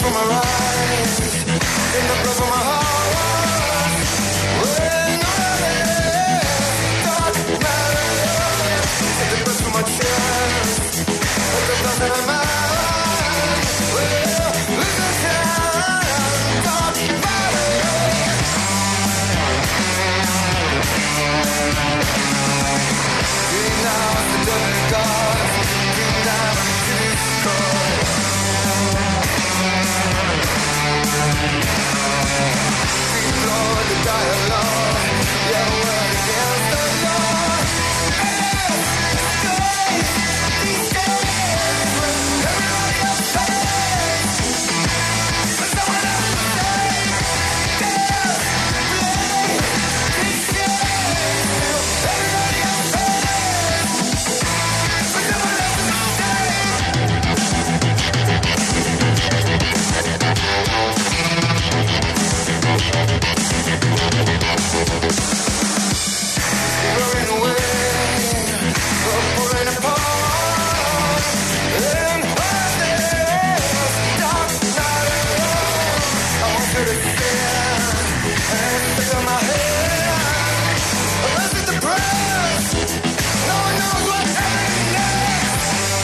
from my rise, in the blood from my heart. When all this dark matter, take the breath from my chest, let the blood that I'm out. Well, listen time, dark matter. Getting out the devil God, getting down to this core. Lord, the dialogue, yeah, we're against the law. These days, everybody else pays. But someone else will say, these days, everybody else pays. But someone else will say. Blowing away, pulling apart, and this dark night. I want you to stand and feel my hand. Arrested the press, no one knows what's happening next.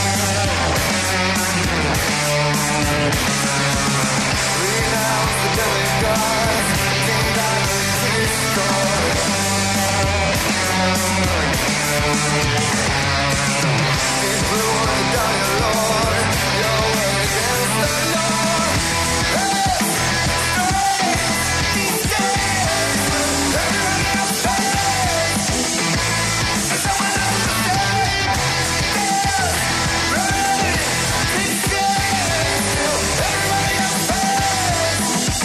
Renounce the deadly gods, came down to destroy. He's blue on the dialogue, your way against the law. These days, everybody else pays. And someone else will say, these days, everybody else pays.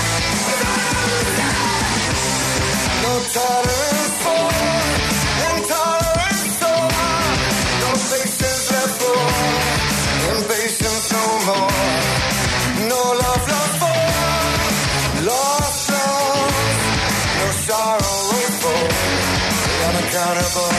No tolerance for intolerance over. No patience left for impatience no more. No love lost for lost souls. No sorrow for the unaccountable.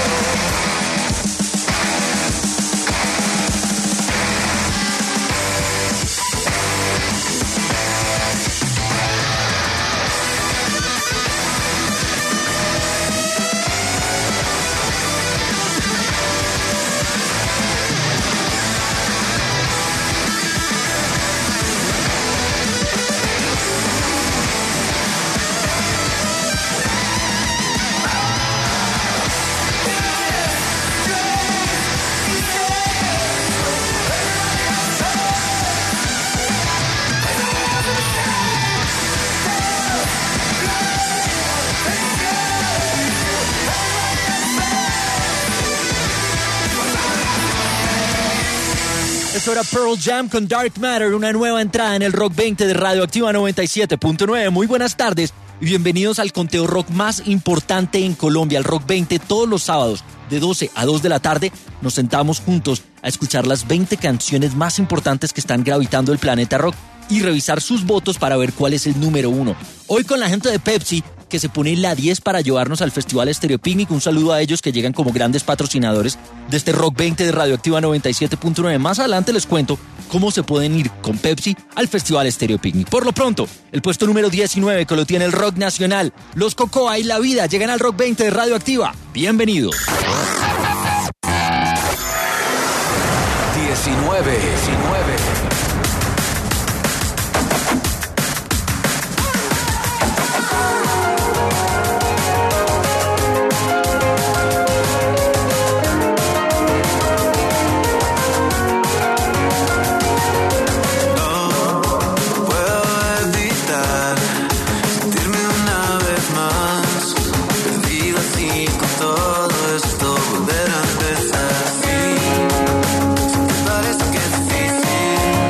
Eso era Pearl Jam con Dark Matter, una nueva entrada en el Rock 20 de Radioactiva 97.9. Muy buenas tardes y bienvenidos al conteo rock más importante en Colombia, el Rock 20. Todos los sábados de 12 a 2 de la tarde nos sentamos juntos a escuchar las 20 canciones más importantes que están gravitando el planeta rock y revisar sus votos para ver cuál es el número 1. Hoy con la gente de Pepsi, que se pone en la 10 para llevarnos al Festival Estéreo Picnic. Un saludo a ellos que llegan como grandes patrocinadores de este Rock 20 de Radioactiva 97.9. Más adelante les cuento cómo se pueden ir con Pepsi al Festival Estéreo Picnic. Por lo pronto, el puesto número 19 que lo tiene el rock nacional, Los Cocoa y La Vida, llegan al Rock 20 de Radioactiva. Bienvenidos. 19. Todo esto volver a empezar. Sí, parece que es difícil.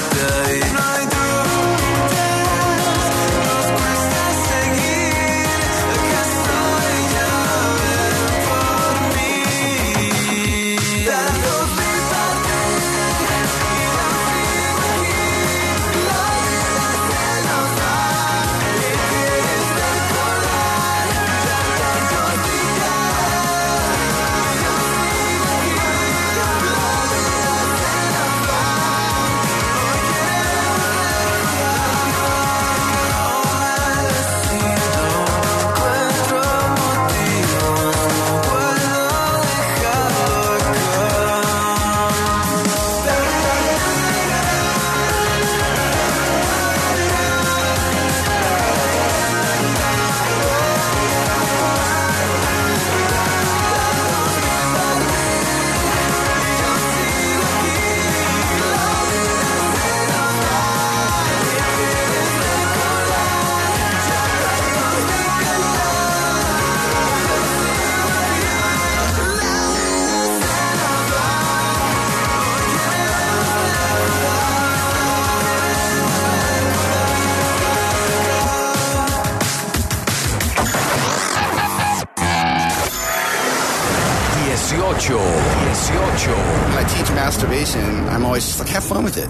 When I teach masturbation, I'm always just like, have fun with it.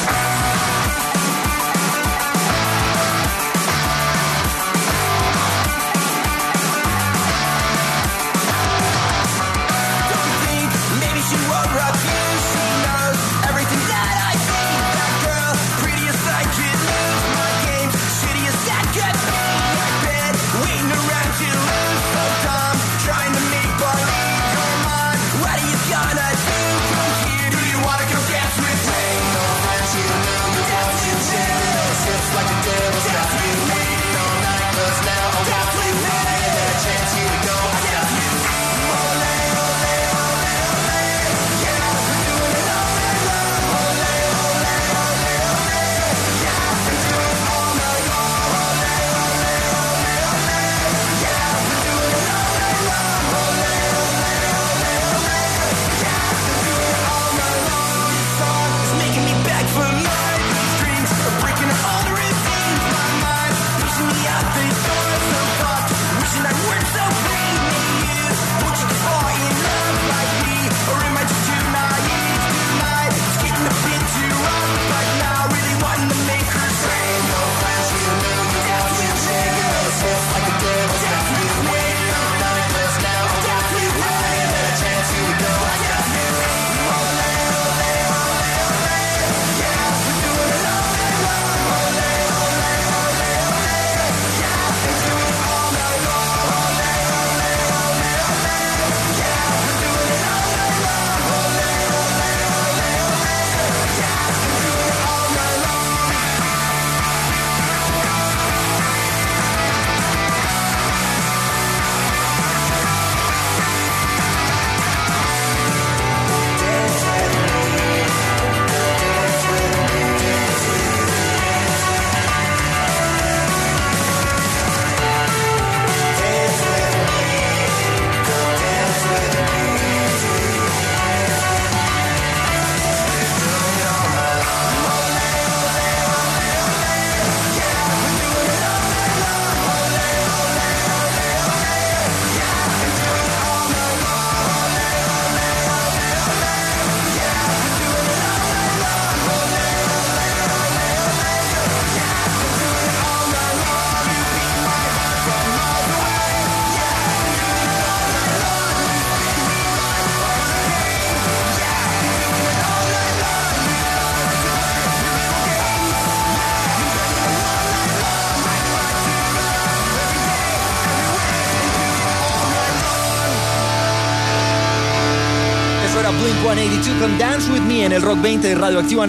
Blink-182 con Dance With Me en el Rock 20 de Radioactiva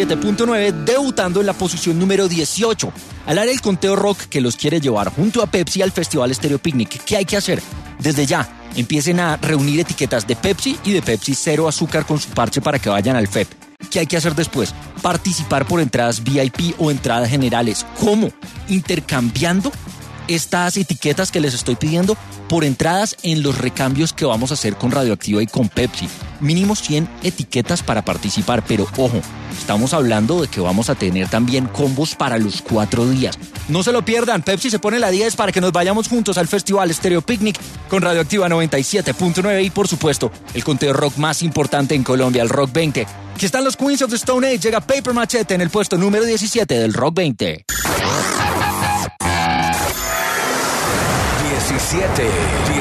97.9, debutando en la posición número 18. Al área el conteo rock que los quiere llevar junto a Pepsi al Festival Stereo Picnic. ¿Qué hay que hacer? Desde ya, empiecen a reunir etiquetas de Pepsi y de Pepsi Cero Azúcar con su parche para que vayan al FEP. ¿Qué hay que hacer después? Participar por entradas VIP o entradas generales. ¿Cómo? Intercambiando estas etiquetas que les estoy pidiendo por entradas en los recambios que vamos a hacer con Radioactiva y con Pepsi. Mínimo 100 etiquetas para participar, pero ojo, estamos hablando de que vamos a tener también combos para los 4 días. No se lo pierdan, Pepsi se pone la 10 para que nos vayamos juntos al Festival Stereo Picnic con Radioactiva 97.9 y por supuesto, el conteo rock más importante en Colombia, el Rock 20. Aquí están los Queens of the Stone Age, llega Paper Machete en el puesto número 17 del Rock 20. 17.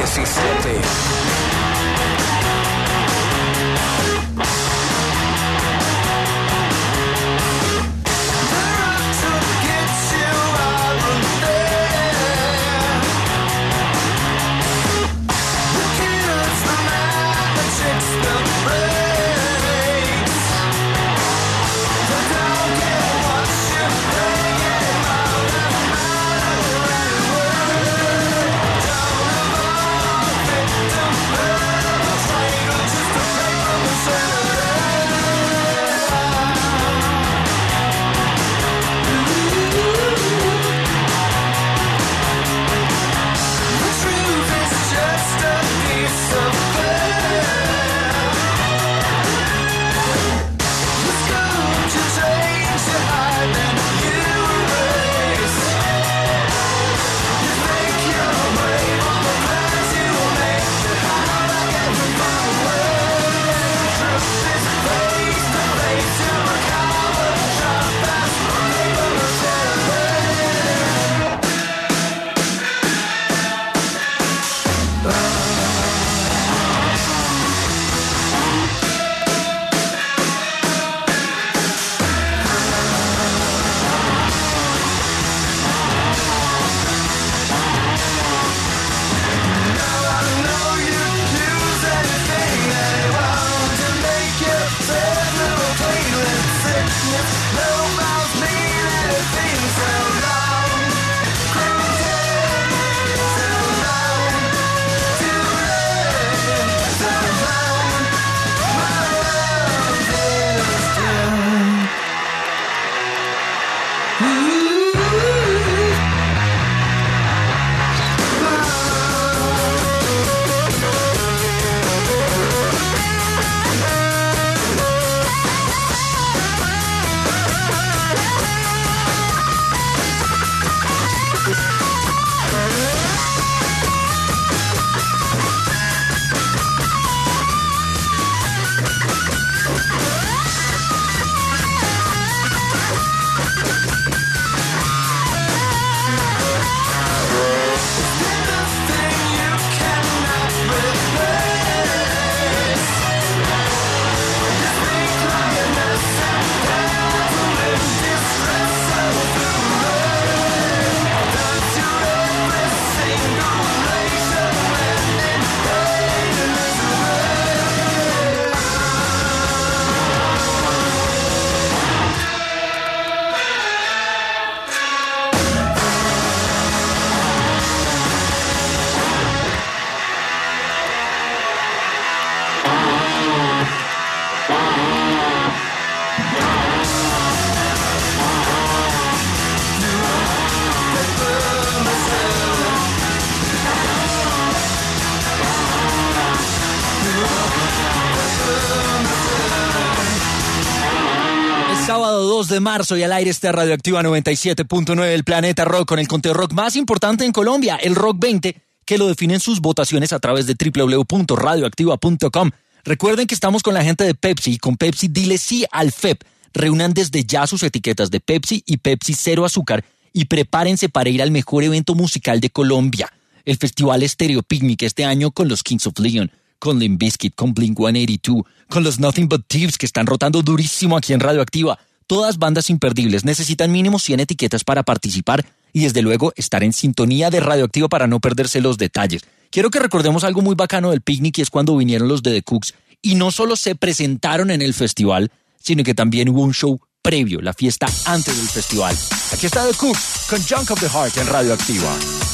Sábado 2 de marzo y al aire está Radioactiva 97.9 del Planeta Rock con el conteo rock más importante en Colombia, el Rock 20, que lo definen sus votaciones a través de www.radioactiva.com. Recuerden que estamos con la gente de Pepsi y con Pepsi dile sí al FEP. Reúnan desde ya sus etiquetas de Pepsi y Pepsi Cero Azúcar y prepárense para ir al mejor evento musical de Colombia, el Festival Stereo Picnic este año con los Kings of Leon, con Limp Bizkit, con Blink-182, con los Nothing But Thieves que están rotando durísimo aquí en Radioactiva. Todas bandas imperdibles. Necesitan mínimo 100 etiquetas para participar y desde luego estar en sintonía de Radioactiva para no perderse los detalles. Quiero que recordemos algo muy bacano del picnic y es cuando vinieron los de The Cooks y no solo se presentaron en el festival, sino que también hubo un show previo, la fiesta antes del festival. Aquí está The Cooks con Junk of the Heart en Radioactiva.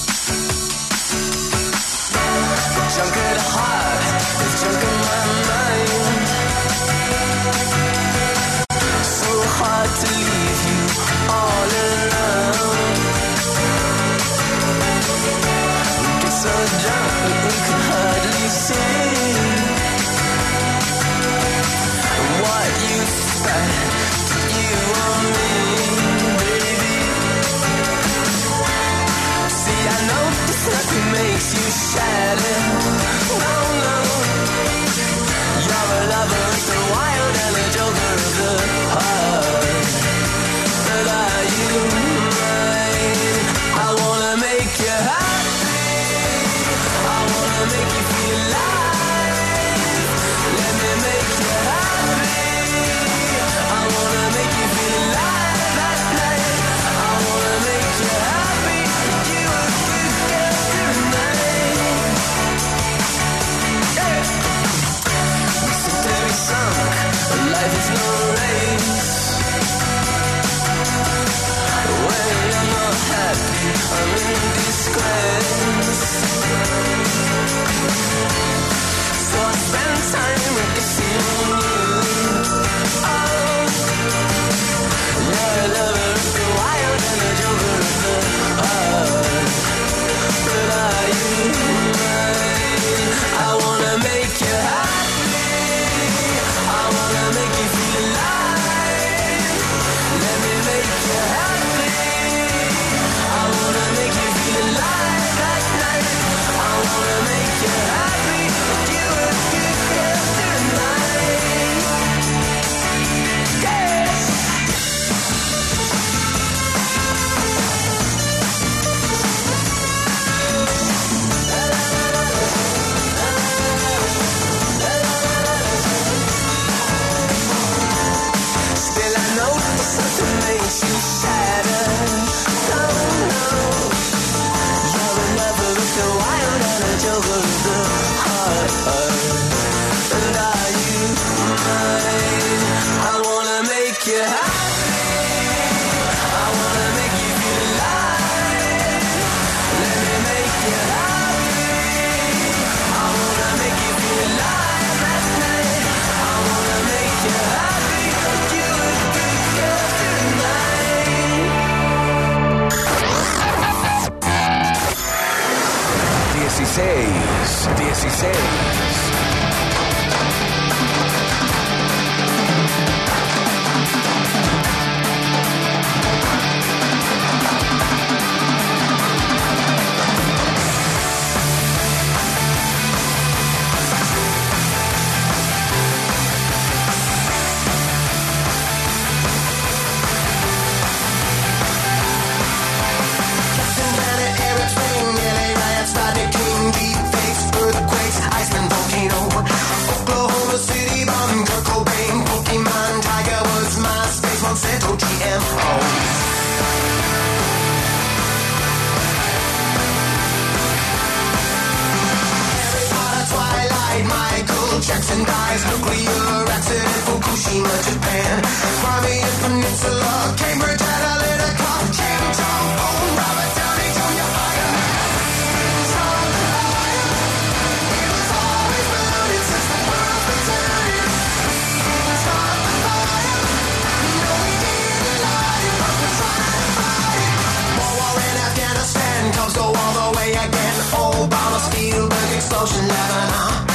Junk of the heart, it's junk in my mind. So hard to leave you all alone. We get so drunk that we can hardly sing. Jackson dies, nuclear accident, Fukushima, Japan. Crimean Peninsula, Cambridge Analytica, Kim Jong-un, Robert Downey Jr., Iron Man. It was always burning since the world's been turning. Start the fire. No, we didn't lie, but we're trying to fight it. More war in Afghanistan, Cubs go all the way again. Obama, Spielberg, explosion, Lebanon.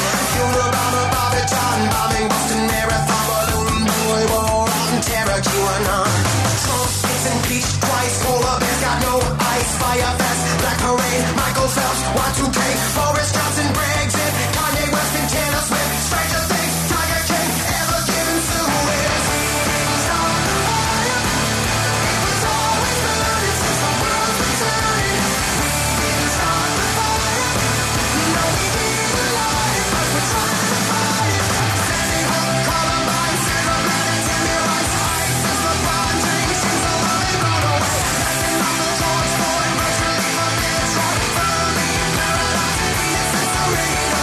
Bombing Boston Marathon, balloon boy, war on terror, QAnon. Trump gets impeached twice, polar bears got no ice. Fire fest, Black Parade, Michael Phelps, Y2K, Boris Johnson, Brexit, Kanye West and Taylor Swift, Stranger Things, Tiger King, ever given Suez. Start the fire. It was always burning since the world's been turning. Start the fire. No, we didn't lie, but we're trying to fight it. Columbine, Sarah Bennett, Tammy Rice, ISIS, LeBron James, she's a loving run away. Acting up the George Floyd, virtually a Detroit, firmly in paradise, innocent Serena.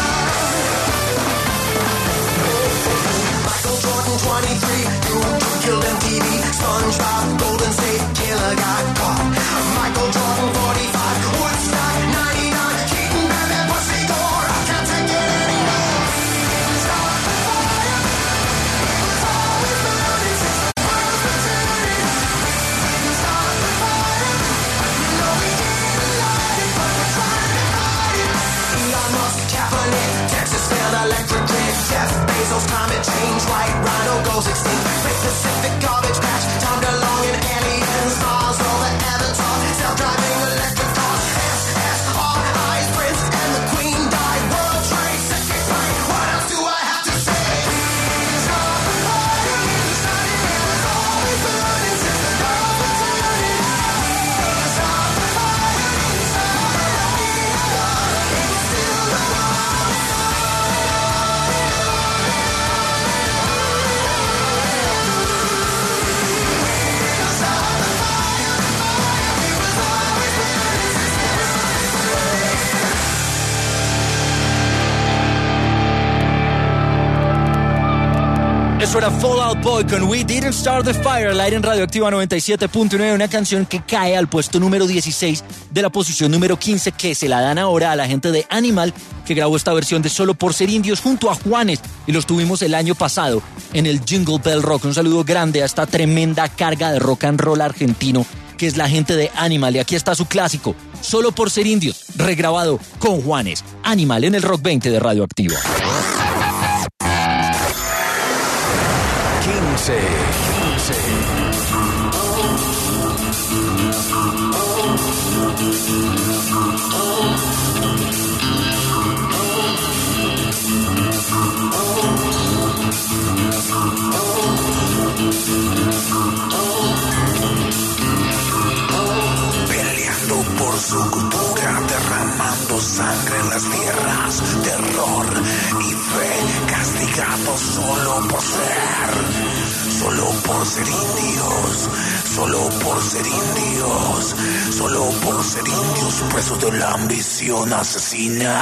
Michael Jordan, 23, dude killed MTV. SpongeBob, Golden State Killer got caught. Michael Jordan, 45, Woodstock, 99, Keaton, Batman, Pussy Gore, I can't take it anymore. Start the fire. It was always burning since the world's been turning. Start the fire. No, we didn't lie, but we're trying to fight it. Elon Musk, Kaepernick, Texas failed electric grid. Jeff Bezos, climate change, white rhino goes extinct. Great Pacific garbage patch, Tom DeLonge and aliens, Mars, all the Avatar, self-driving electric cars, SSRIs, Prince and the Queen died, World Trade Center plane. What else do I have to say? Start the fire. It was always burning since the world's been turning. Start the fire. It was still the Eso era Fall Out Boy con We Didn't Start the Fire, al aire en Radioactiva 97.9, una canción que cae al puesto número 16 de la posición número 15, que se la dan ahora a la gente de Animal, que grabó esta versión de Solo por Ser Indios junto a Juanes, y los tuvimos el año pasado en el Jingle Bell Rock. Un saludo grande a esta tremenda carga de rock and roll argentino que es la gente de Animal, y aquí está su clásico, Solo por Ser Indios, regrabado con Juanes. Animal en el Rock 20 de Radioactiva. 15. Peleando por su cultura, derramando sangre en las tierras, terror y fe, castigados solo por ser indios, solo por ser indios, solo por ser indios, presos de la ambición asesina.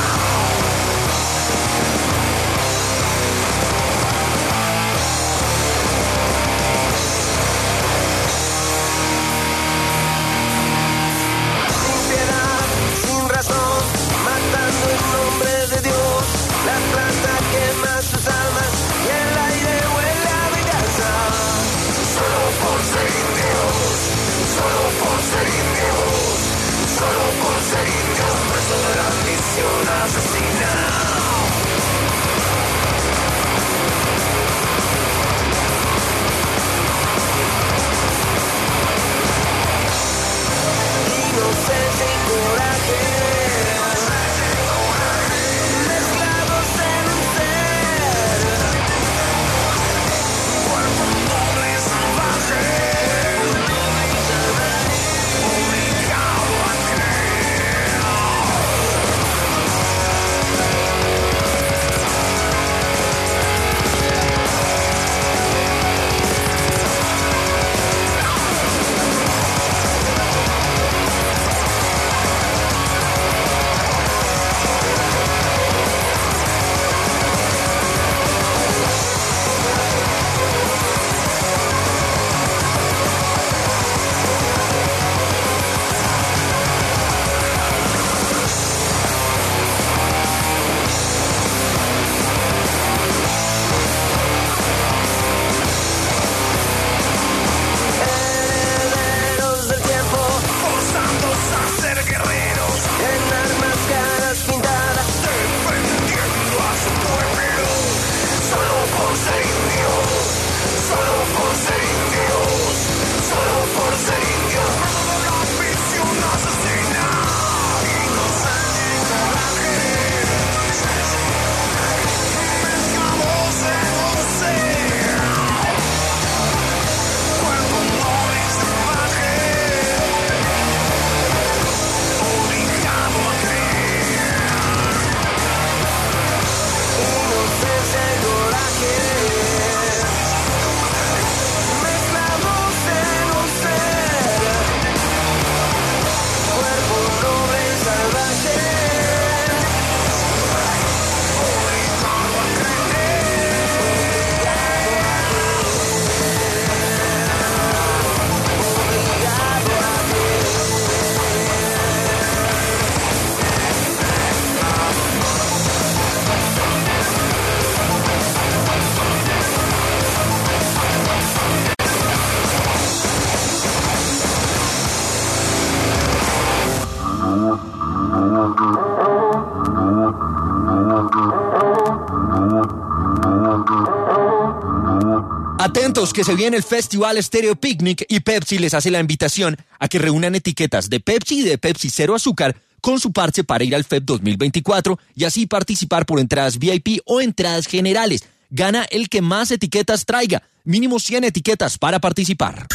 Atentos que se viene el Festival Stereo Picnic y Pepsi les hace la invitación a que reúnan etiquetas de Pepsi y de Pepsi Cero Azúcar con su parche para ir al FEP 2024 y así participar por entradas VIP o entradas generales. Gana el que más etiquetas traiga. Mínimo 100 etiquetas para participar.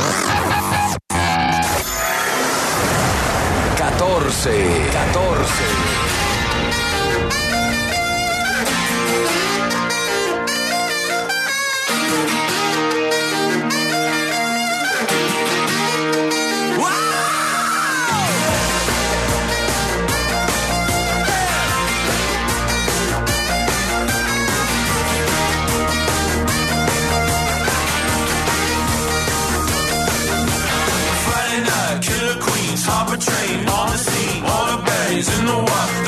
14. Train on the scene, all the baddies in the wild.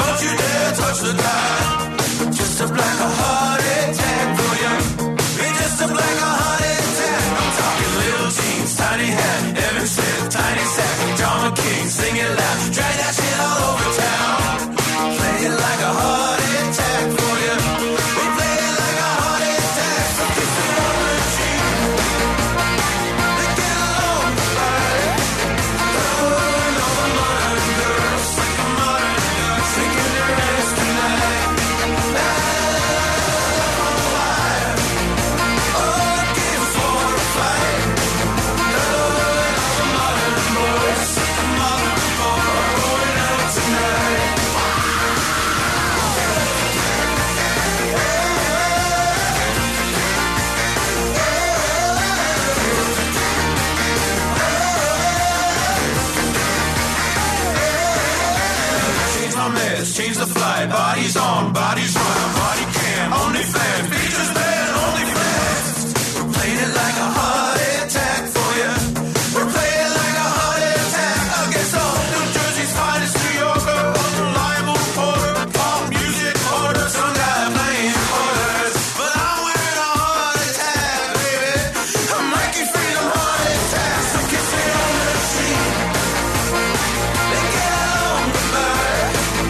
change the flight. Bodies on, bodies run, body cam, only fans, features band, only fans. We're playing it like a heart attack for you. We're playing like a heart attack against all New Jersey's finest New Yorker, unreliable reporter, pop music order, some guy playing quarters. But I'm wearing a heart attack, baby. I'm Nike Freedom heart attack. So kiss me on the cheek and get on the bird.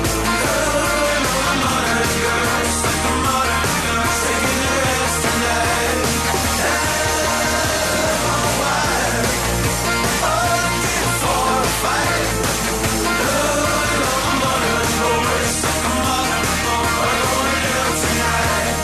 Modern girls, like a modern girl, taking a rest tonight. Looking for a fight. Modern boys, like a modern boy, going down tonight.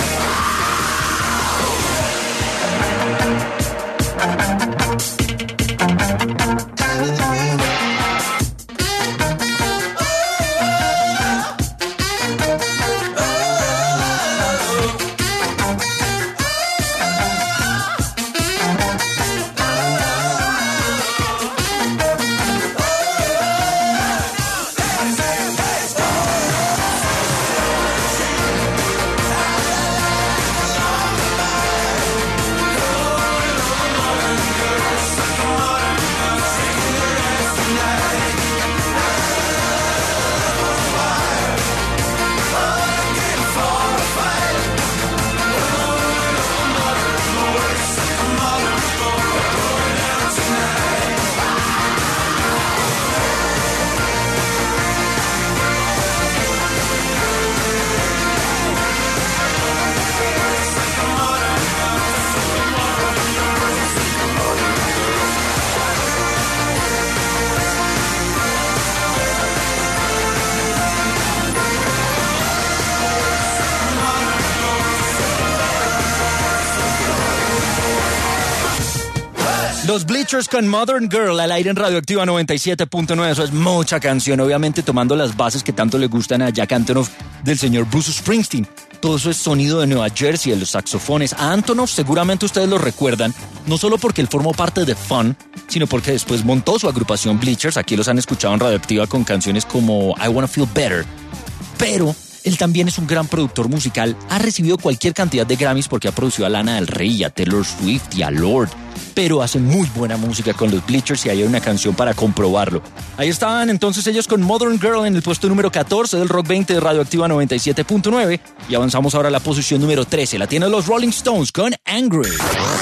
Los Bleachers con Modern Girl al aire en Radioactiva 97.9. Eso es mucha canción, obviamente tomando las bases que tanto le gustan a Jack Antonoff del señor Bruce Springsteen. Todo eso es sonido de Nueva Jersey, de los saxofones. A Antonoff seguramente ustedes lo recuerdan, no solo porque él formó parte de Fun, sino porque después montó su agrupación Bleachers. Aquí los han escuchado en Radioactiva con canciones como I Wanna Feel Better. Pero él también es un gran productor musical. Ha recibido cualquier cantidad de Grammys porque ha producido a Lana del Rey, a Taylor Swift y a Lorde. Pero hace muy buena música con los Bleachers y ahí hay una canción para comprobarlo. Ahí estaban entonces ellos con Modern Girl en el puesto número 14 del Rock 20 de Radioactiva 97.9 y avanzamos ahora a la posición número 13. La tienen los Rolling Stones con Angry.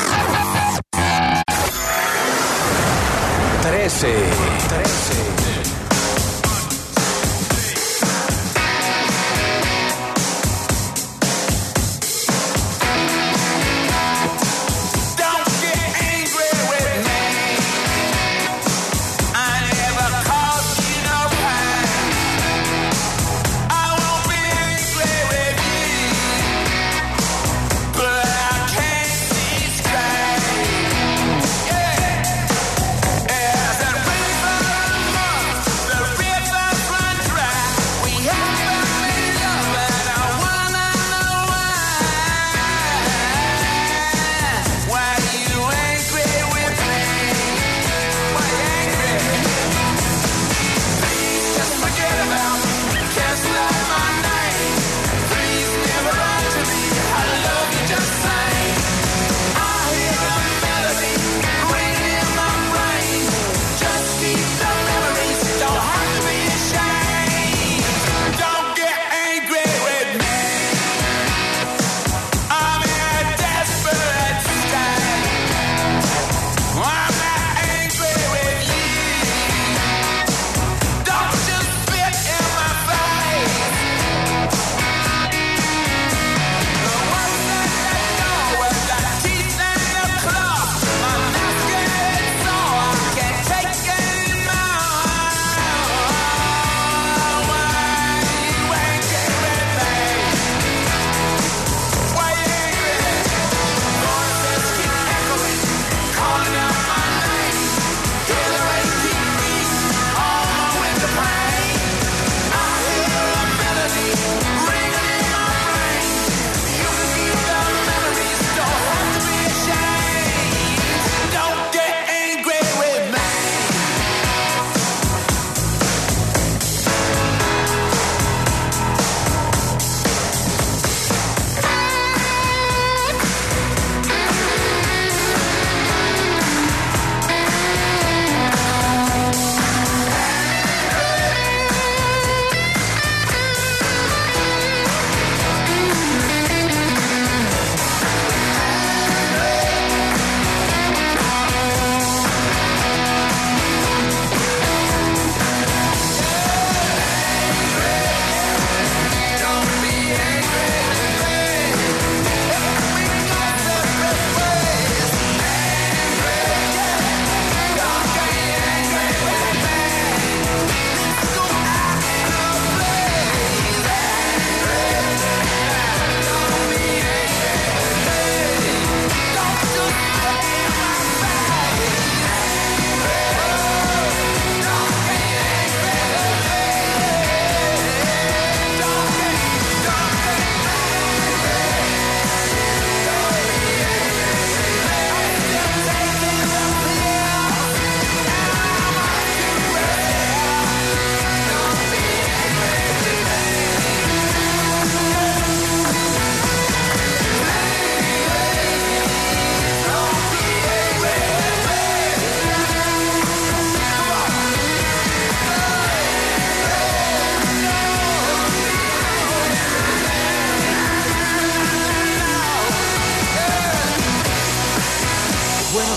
13. Yeah.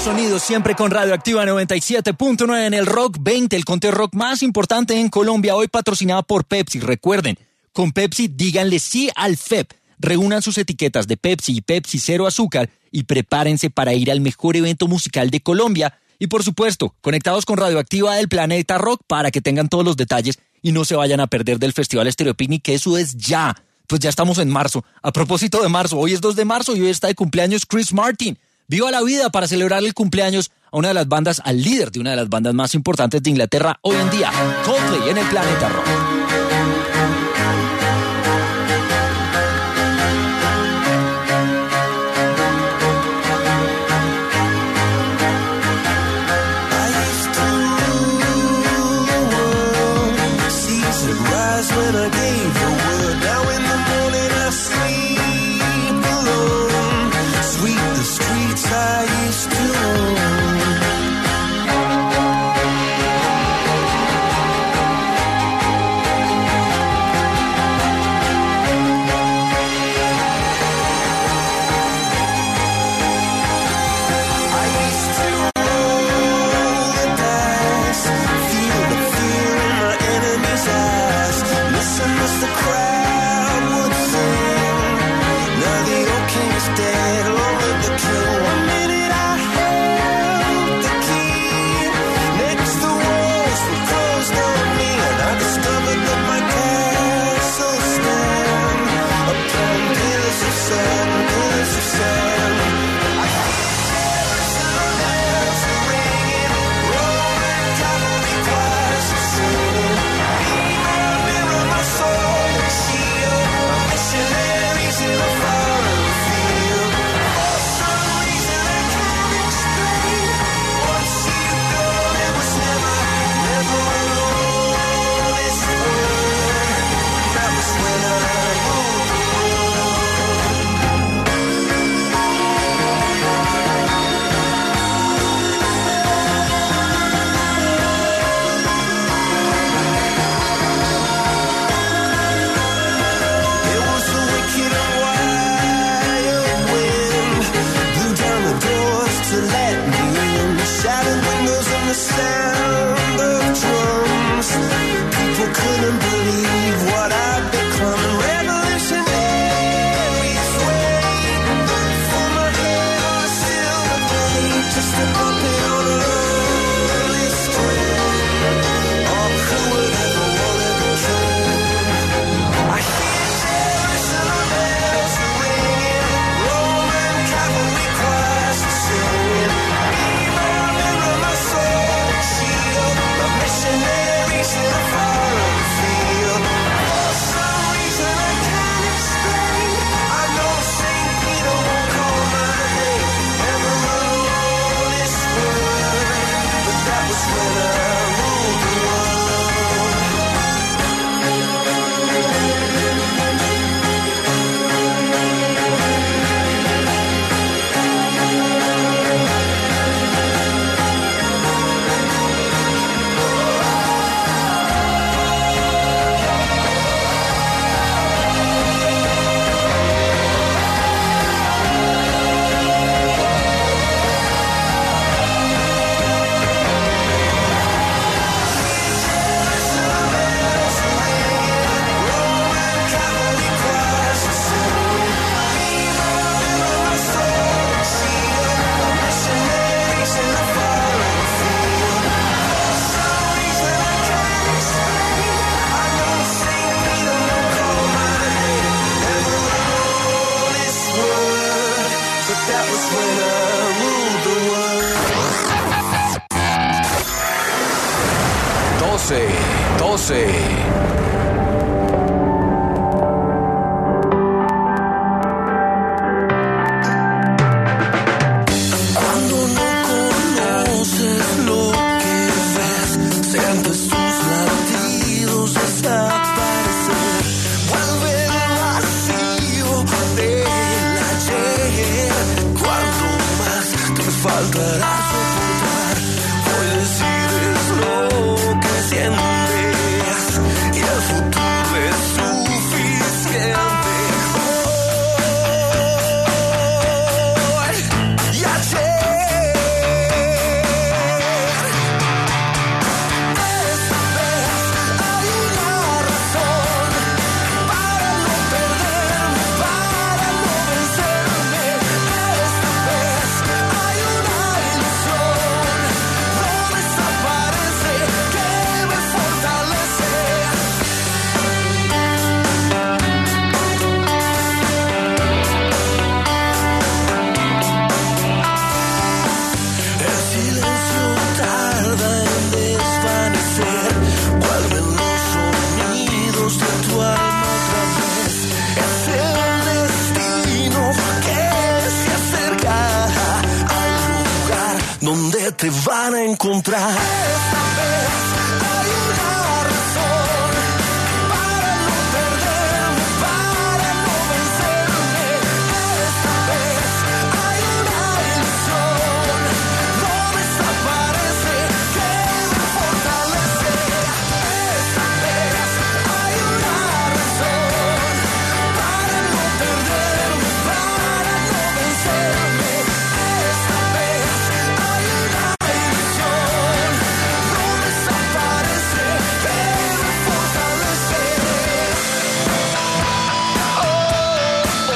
sonidos, siempre con Radioactiva 97.9 en el Rock 20, el conteo rock más importante en Colombia, hoy patrocinado por Pepsi. Recuerden, con Pepsi díganle sí al FEP. Reúnan sus etiquetas de Pepsi y Pepsi Cero Azúcar y prepárense para ir al mejor evento musical de Colombia. Y por supuesto, conectados con Radioactiva del Planeta Rock para que tengan todos los detalles y no se vayan a perder del Festival Estéreo Picnic, que eso es ya. Pues ya estamos en marzo. A propósito de marzo, hoy es 2 de marzo y hoy está de cumpleaños Chris Martin. ¡Viva la vida! Para celebrar el cumpleaños a una de las bandas, al líder de una de las bandas más importantes de Inglaterra hoy en día, Coldplay en el Planeta Rock. When I gave the word, now in the morning I sleep alone. Sweep the streets I used to own. I used to roll the dice, feel the fear in my enemy's eyes. Listen as the crowd would sing. Now the old king is dead, along with the king. One minute I held the key. Next the walls were closed on me, and I discovered that my castle stand upon pillars of sand, pillars of sand. I hear Jerusalem bells ringing, Roman cavalry choirs are singing. Mirror, my soul and shield, missionaries in a foreign field. For some reason I can't explain. Once you go, there was never alone. This word, that was when I ruled the It was a wicked and wild wind, blew down the doors to let me in. Shattered windows and the sound of drums. People couldn't believe what I'd become. Revolutionaries wait for my head on a silver plate, just a puppet on a lonely string. Oh, who would ever wanna be king? I hear Jerusalem bells ringing, Roman cavalry choirs are singing. Mirror, my soul and shield, my missionaries in a foreign field. For some reason I can't explain, I know St. Peter won't call my name ever alone this word, but that was when I ruled the world. That was when I ruled the world. 12. Cuando no conoces lo que ves, sientes sus latidos desaparecer. Vuelve el vacío del ayer. Cuanto más te faltará soportar, hoy decides lo que sientes y el futuro es suficiente. Hoy y ayer. donde te van a encontrar. Esta vez hay una razón para no perderme, para no vencerme. Esta vez hay una ilusión, no desaparece, que me fortalece. Esta vez hay una razón para no perderme, para no vencerme. Esta vez hay una ilusión, no desaparece, que me fortalece. Oh, oh,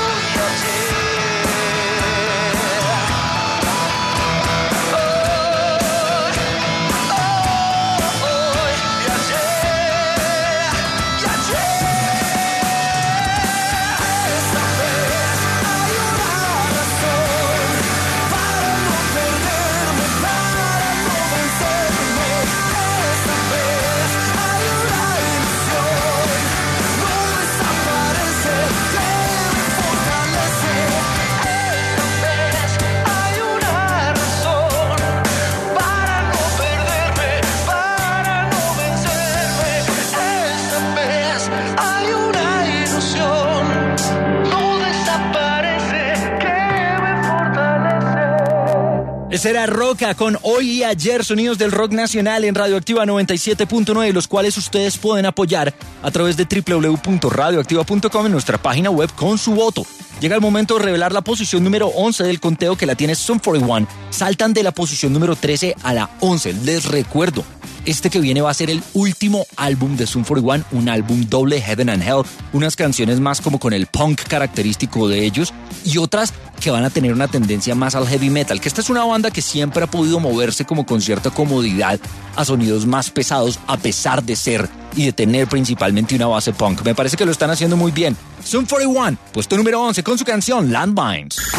Esta vez hay una razón para no perderme, para no vencerme. Esta vez hay una ilusión, no desaparece, que me fortalece. Esta vez hay una razón para no perderme, para no vencerme. Esta vez hay una ilusión, no desaparece, que me fortalece. Ese era Roca con Hoy y Ayer, sonidos del rock nacional en Radioactiva 97.9, los cuales ustedes pueden apoyar a través de www.radioactiva.com en nuestra página web con su voto. Llega el momento de revelar la posición número 11 del conteo, que la tiene Sum 41. Saltan de la posición número 13 a la 11. Les recuerdo, este que viene va a ser el último álbum de Sum 41, un álbum doble, Heaven and Hell, unas canciones más como con el punk característico de ellos y otras que van a tener una tendencia más al heavy metal, que esta es una banda que siempre ha podido moverse como con cierta comodidad a sonidos más pesados, a pesar de ser y de tener principalmente una base punk. Me parece que lo están haciendo muy bien. Sum 41, puesto número 11 con su canción Landmines. 11.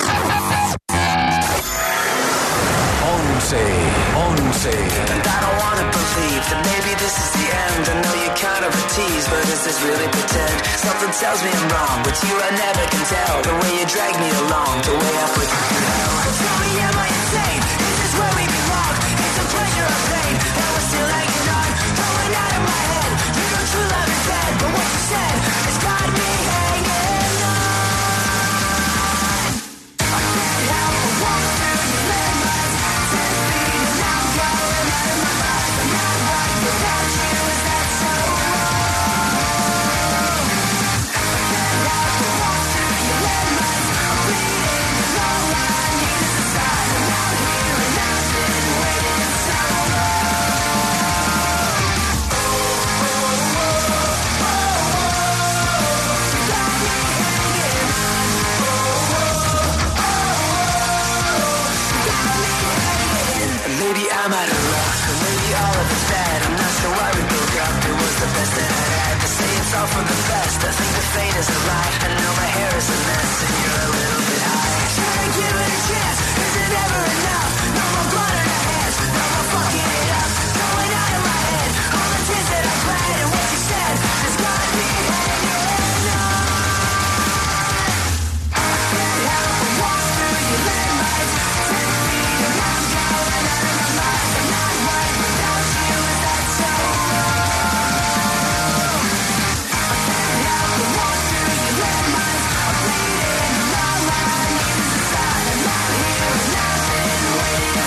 And I don't wanna believe that maybe this is the end. I know you're kind of a tease, but is this really pretend? Something tells me I'm wrong, but you I never can tell. The way you drag me along, the way I put you down. Tell me, am I insane? Is this where we belong? It's a pleasure or pain, and we're still hanging on. Going out of my head, you know true love is dead, but what you said has got me hanging on. I can't help but walk through your landmines, 10 feet and I'm going out of my mind. I'm not right without you, is that so wrong? I can't help but walk through your landmines, I'm bleeding and all I need is a sign. I'm out here and I've been waiting so long. You got me hanging on. Maybe I'm out of luck, or maybe all of it's bad. I'm not sure why we broke up, it was the best that I had. To say it's all for the best, I think the fate is a lie. I know my hair is a mess, and you're a little bit high. Try to give it a chance, is it ever enough? No more blood in our hands, no more fucking it up. Going out of my head, all the tears that I cried, and what you said has got me hanging on. I can't help but walk through your landmines, 10 feet and I'm going out of my mind. I'm not right without you, is that so wrong? I can't help but walk through your landmines, I'm bleeding and all I need is a sign. I'm out here and I've been waiting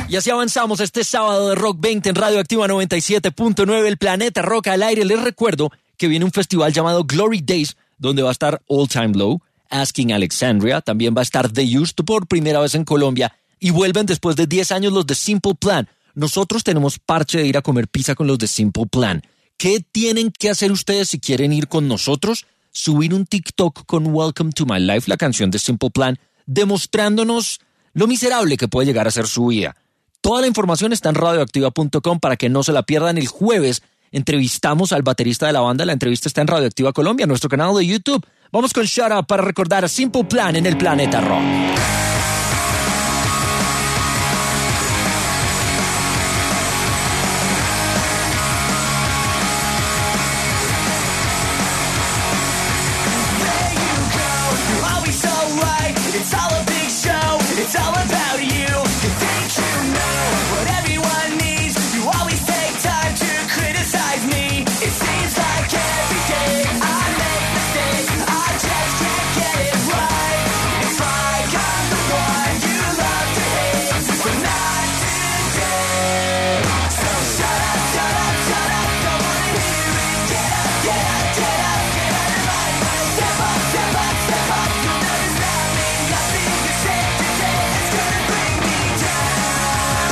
Y así avanzamos este sábado de Rock 20 en Radio Activa 97.9, el Planeta Rock al aire. Les recuerdo que viene un festival llamado Glory Days, donde va a estar All Time Low, Asking Alexandria, también va a estar The Used por primera vez en Colombia, y vuelven después de 10 años los de Simple Plan. Nosotros tenemos parche de ir a comer pizza con los de Simple Plan. ¿Qué tienen que hacer ustedes si quieren ir con nosotros? Subir un TikTok con Welcome to My Life, la canción de Simple Plan, demostrándonos lo miserable que puede llegar a ser su vida. Toda la información está en radioactiva.com para que no se la pierdan. El jueves entrevistamos al baterista de la banda. La entrevista está en Radioactiva Colombia, nuestro canal de YouTube. Vamos con Shut Up para recordar a Simple Plan en el Planeta Rock. It's all a big show, it's all about you. You think you know what everyone needs. You always take time to criticize me. It seems like every day I make mistakes, I just can't get it right. It's like I'm the one you love to hate, but not today. So shut up, shut up, shut up, don't wanna hear it. Get up, get up, get up, get out of my way. Step up, step up, step up, you'll never stop me. Nothing you say today is gonna bring me down.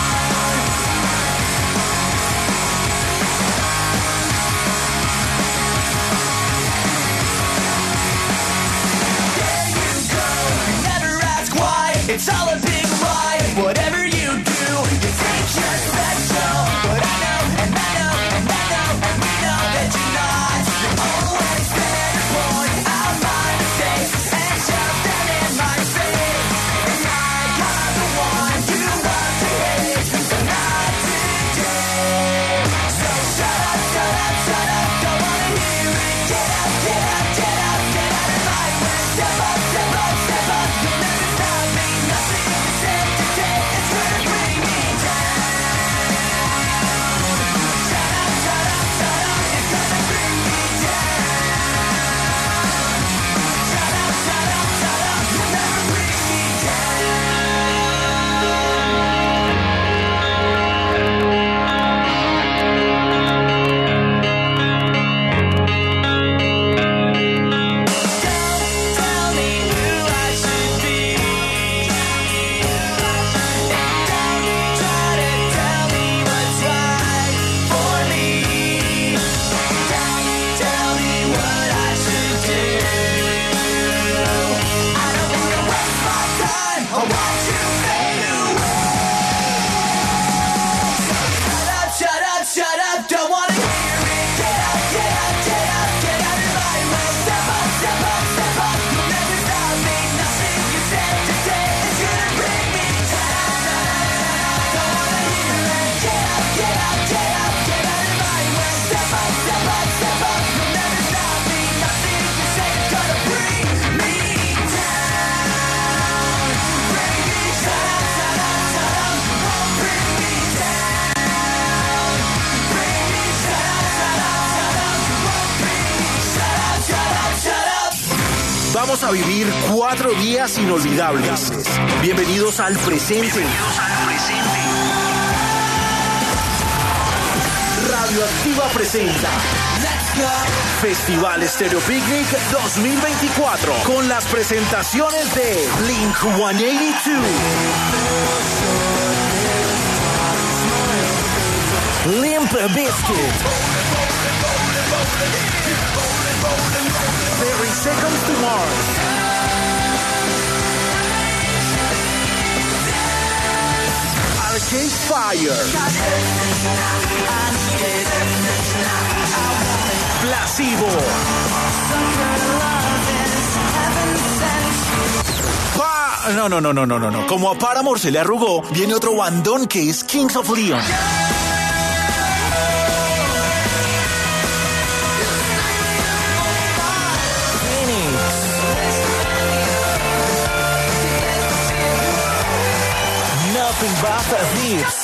There you go, you never ask why. It's all a big lie. Whatever you do, you think you're special. But I know, and I know, and I know, and we know that you're not. You're always there to point out my mistakes and shove them in my face. And like I'm the one you love to hate, but not today. So shut up, shut up, shut up, don't wanna hear it. Get up, get up, get up, get out of my way. Step up, step up, step up, you'll never stop me. Nothing you say today is gonna bring me down. Shut up, shut up, shut up, it's gonna bring me down. Shut up, shut up, shut up, you'll never bring me Tell me who I should be. Don't try to tell me what's right for me. Don't tell me what I should do. I don't wanna waste my time. I want you fade away. Shut up, shut up, shut up. Don't wanna hear it. Get up, get up, get up, get out of my way. Step up, step up, step up. You'll never stop me. Nothing you said today is gonna bring me down. Don't wanna hear it. Get up, get up, get up, get out of my way. Step up, step up, step up. You'll never stop me. Nothing you say is gonna bring me down. Bring me down. Shut up, shut up, won't bring me down. Bring me shut up, shut up, shut up, won't bring me. Shut up, shut up, shut up. Vamos a vivir 4 días inolvidables. Bienvenidos al presente. Radioactiva presenta Festival Stereo Picnic 2024 con las presentaciones de Blink-182, Limp Bizkit, 30 Seconds to Mars, Arcade Fire, Placebo, No. Como a Paramore se le arrugó, viene otro bandón que es Kings of Leon. Nothing but the hits.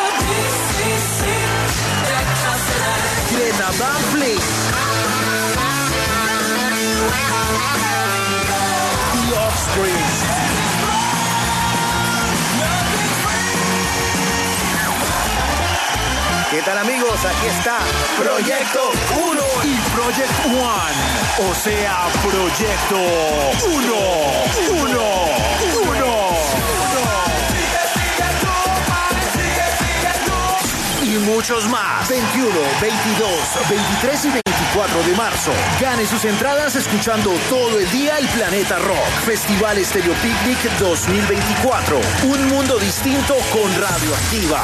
Grenada Blake. The Offspring. ¿Qué tal, amigos? Aquí está Proyecto 1 y Project One. O sea, Proyecto 1. Y muchos más. 21, 22, 23 y 24 de marzo. Gane sus entradas escuchando todo el día el Planeta Rock. Festival Estéreo Picnic 2024. Un mundo distinto con Radioactiva.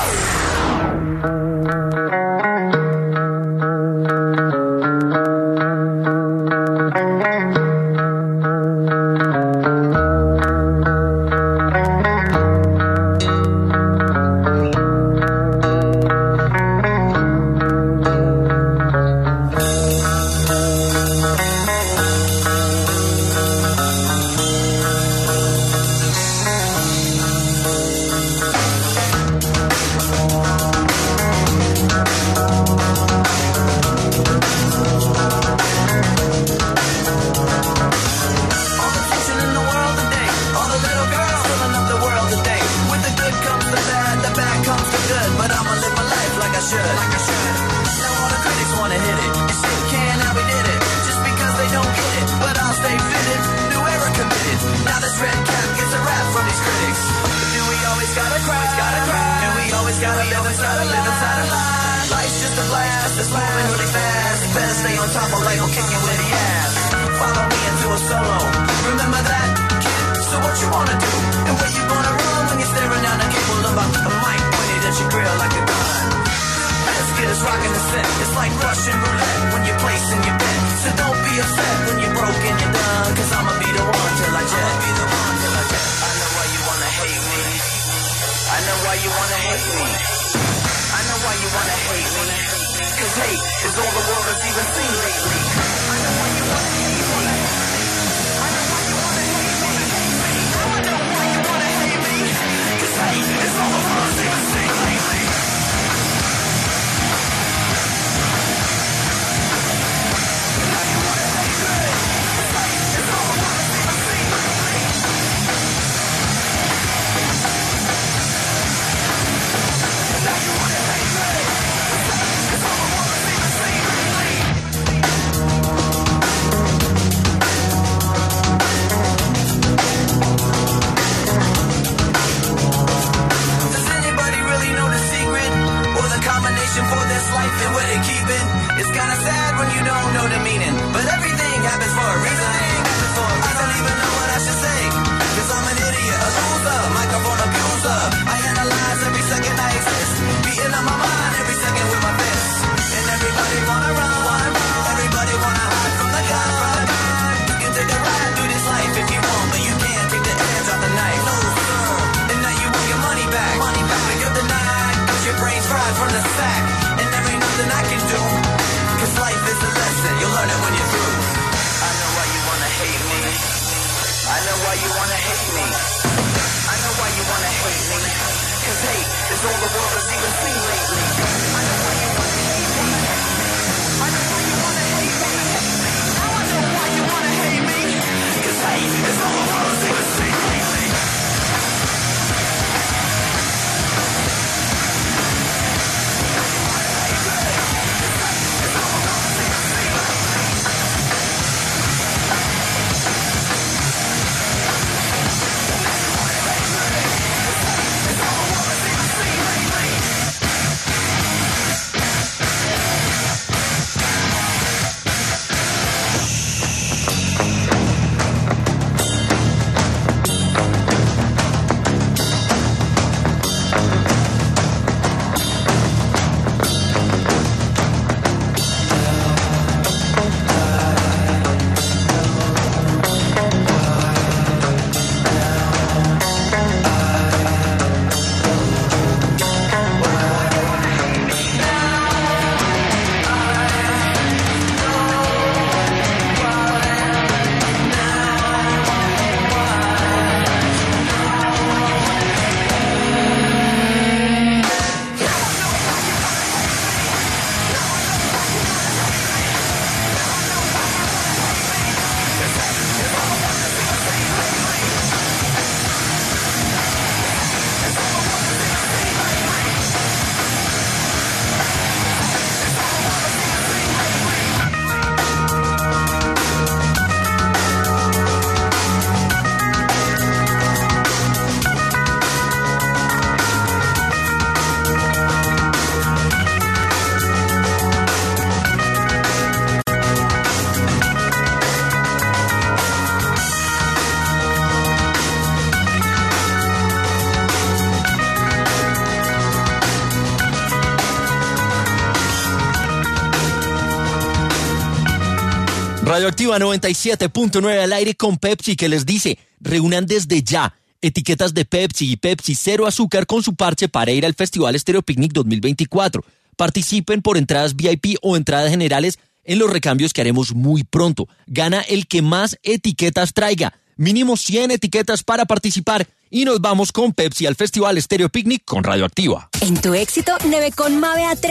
Radioactiva 97.9 al aire con Pepsi, que les dice, reúnan desde ya etiquetas de Pepsi y Pepsi Cero Azúcar con su parche para ir al Festival Estéreo Picnic 2024. Participen por entradas VIP o entradas generales en los recambios que haremos muy pronto. Gana el que más etiquetas traiga. Mínimo 100 etiquetas para participar. Y nos vamos con Pepsi al Festival Estéreo Picnic con Radioactiva. En tu éxito, Nevecon Mave a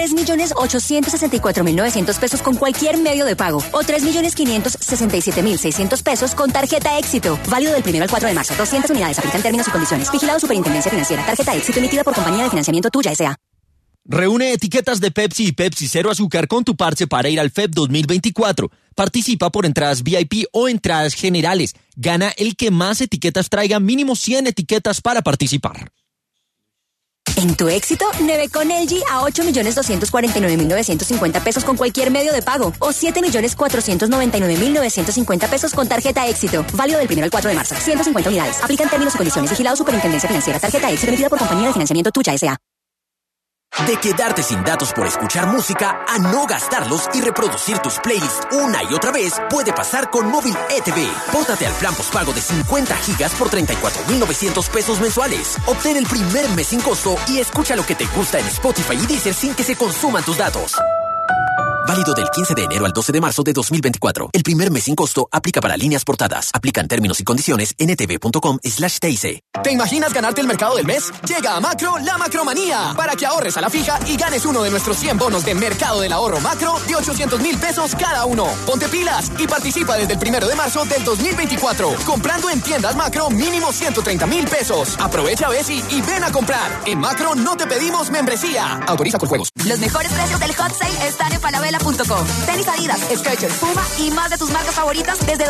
3.864.900 pesos con cualquier medio de pago. O 3.567.600 pesos con tarjeta Éxito. Válido del 1 al 4 de marzo. 200 unidades. Aplican términos y condiciones. Vigilado Superintendencia Financiera. Tarjeta Éxito emitida por Compañía de Financiamiento Tuya S.A. Reúne etiquetas de Pepsi y Pepsi Cero Azúcar con tu parche para ir al FEP 2024. Participa por entradas VIP o entradas generales. Gana el que más etiquetas traiga, mínimo 100 etiquetas para participar. En tu éxito, Nevecon LG a 8.249.950 pesos con cualquier medio de pago. O 7.499.950 pesos con tarjeta Éxito. Válido del 1 al 4 de marzo. 150 unidades. Aplican términos y condiciones. Vigilado Superintendencia Financiera. Tarjeta Éxito emitida por Compañía de Financiamiento Tuya S.A. De quedarte sin datos por escuchar música a no gastarlos y reproducir tus playlists una y otra vez puede pasar con Móvil ETV. Póntate al plan postpago de 50 gigas por 34.900 pesos mensuales. Obtén el primer mes sin costo y escucha lo que te gusta en Spotify y Deezer sin que se consuman tus datos. Válido del 15 de enero al 12 de marzo de 2024. El primer mes sin costo aplica para líneas portadas. Aplican términos y condiciones en etv.com/TIC. ¿Te imaginas ganarte el mercado del mes? Llega a Macro la Macromanía para que ahorres a la fija y ganes uno de nuestros 100 bonos de Mercado del Ahorro Macro de 800.000 pesos cada uno. Ponte pilas y participa desde el 1 de marzo del 2024. Comprando en tiendas Macro mínimo 130.000 pesos. Aprovecha Bessi y ven a comprar. En Macro no te pedimos membresía. Autoriza con juegos. Los mejores precios del Hot Sale están en Falabella.com. Tenis Adidas, Skechers, Puma y más de tus marcas favoritas desde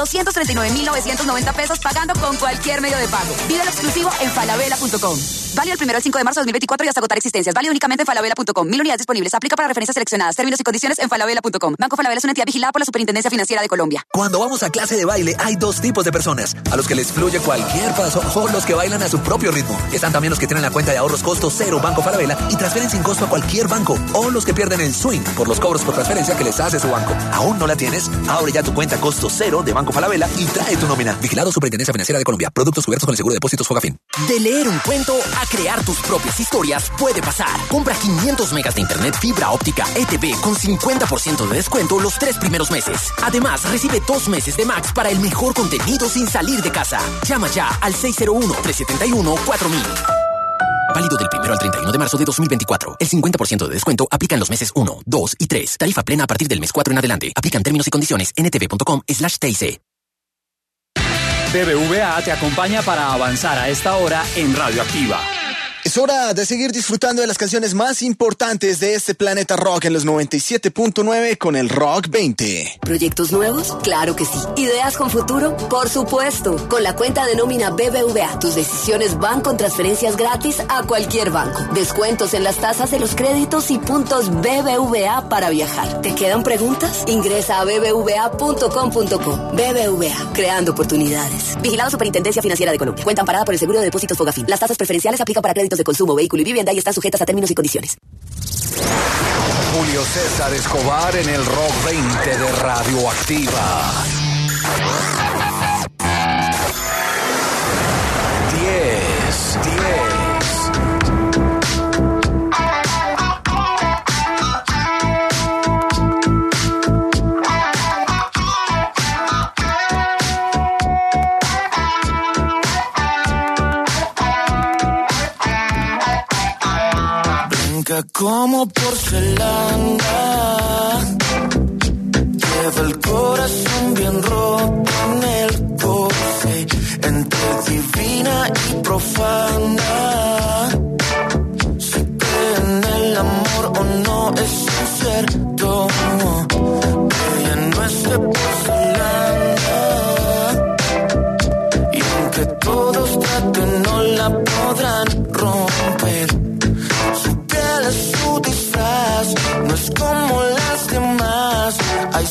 239.990 pesos pagando con cualquier medio de pago. Pide lo exclusivo en Falabella.com. Válido el 1 al 5 de marzo de 2024 y hasta agotar existencias. Válido únicamente en Falabella.com. 1.000 unidades disponibles. Aplica para referencias seleccionadas. Términos y condiciones en Falabella.com. Banco Falabella es una entidad vigilada por la Superintendencia Financiera de Colombia. Cuando vamos a clase de baile hay dos tipos de personas. A los que les fluye cualquier paso o los que bailan a su propio ritmo. Están también los que tienen la cuenta de ahorros costo cero Banco Falabella y transfieren sin costo a cualquier banco. O los que pierden el swing por los cobros por transferencia que les hace su banco. ¿Aún no la tienes? Abre ya tu cuenta costo cero de Banco Falabella y trae tu nómina. Vigilado Superintendencia Financiera de Colombia. Productos cubiertos con el seguro de depósitos Fogafín. De leer un cuento a crear tus propias historias puede pasar. Compra 500 megas de internet fibra óptica ETV con 50% de descuento los 3 primeros meses. Además, recibe 2 meses de Max para el mejor contenido sin salir de casa. Llama ya al 601-371-4000. Válido del 1 al 31 de marzo de 2024. El 50% de descuento aplica en los meses 1, 2 y 3. Tarifa plena a partir del mes 4 en adelante. Aplican términos y condiciones en etv.com/TIC. BBVA te acompaña para avanzar a esta hora en Radioactiva. Es hora de seguir disfrutando de las canciones más importantes de este planeta rock en los 97.9 con el Rock 20. ¿Proyectos nuevos? Claro que sí. ¿Ideas con futuro? Por supuesto. Con la cuenta de nómina BBVA, tus decisiones van con transferencias gratis a cualquier banco. Descuentos en las tasas de los créditos y puntos BBVA para viajar. ¿Te quedan preguntas? Ingresa a bbva.com.co. BBVA, creando oportunidades. Vigilado Superintendencia Financiera de Colombia. Cuenta amparada por el seguro de depósitos Fogafín. Las tasas preferenciales aplican para créditos de consumo, vehículo y vivienda y están sujetas a términos y condiciones. Julio César Escobar en el Rock 20 de Radioactiva. 10. Como porcelana, lleva el corazón bien roto en el coche, entre divina y profana.